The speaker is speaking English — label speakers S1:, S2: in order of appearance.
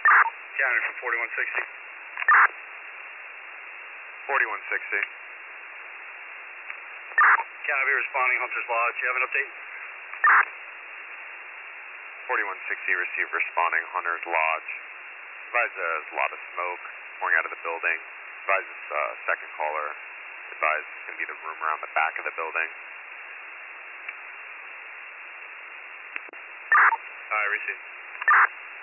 S1: Counted for 4160.
S2: 4160.
S1: County responding, Hunter's Lodge. You have an update?
S2: 4160 received responding, Hunter's Lodge. Advise there's a lot of smoke pouring out of the building. Advise this second caller. Advise it's going to be the room around the back of the building.
S1: Alright, receive.